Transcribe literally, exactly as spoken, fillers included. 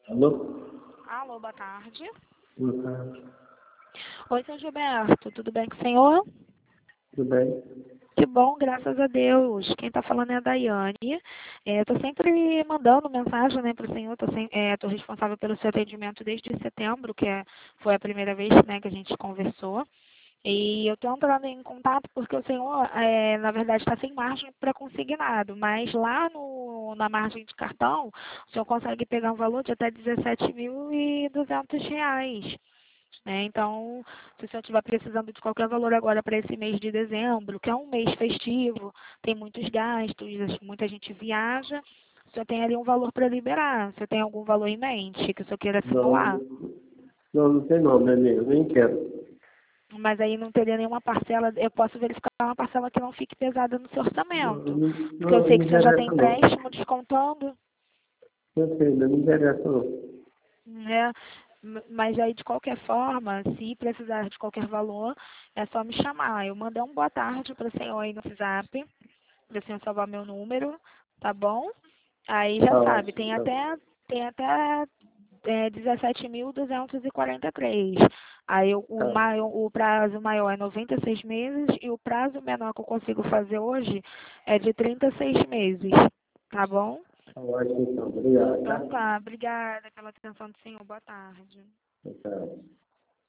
Alô? Alô, boa tarde. Boa tarde. Oi, seu Gilberto, tudo bem com o senhor? Tudo bem? Que bom, graças a Deus. Quem está falando é a Daiane. Estou sempre mandando mensagem, né, para o senhor. Estou responsável pelo seu atendimento desde setembro, que é, foi a primeira vez, né, que a gente conversou. E eu estou entrando em contato porque o senhor, é, na verdade, está sem margem para consignado, mas lá no, na margem de cartão, o senhor consegue pegar um valor de até dezessete mil e duzentos reais. Né? Então, se o senhor estiver precisando de qualquer valor agora para esse mês de dezembro, que é um mês festivo, tem muitos gastos, muita gente viaja, o senhor tem ali um valor para liberar. O senhor tem algum valor em mente que o senhor queira Não, simular? não, não tem não, neném, eu nem quero. Mas aí não teria nenhuma parcela, eu posso verificar uma parcela que não fique pesada no seu Não, orçamento. não, Porque eu não, sei não que o senhor já tem interessa não. empréstimo descontando, Eu sei, não me interessa não. né? M- Mas aí, de qualquer forma, se precisar de qualquer valor, é só me chamar. Eu mandei um boa tarde para o senhor aí no WhatsApp, para o senhor salvar meu número, tá bom? Aí já Tá sabe, tem ótimo, tá. até, tem até é, dezessete mil duzentos e quarenta e três. Aí o, o, Tá, maior, o prazo maior é noventa e seis meses e o prazo menor que eu consigo fazer hoje é de trinta e seis meses, tá bom? tá ótimo então, obrigado, Então tá? tá, obrigada pela atenção do senhor, boa tarde. Tá.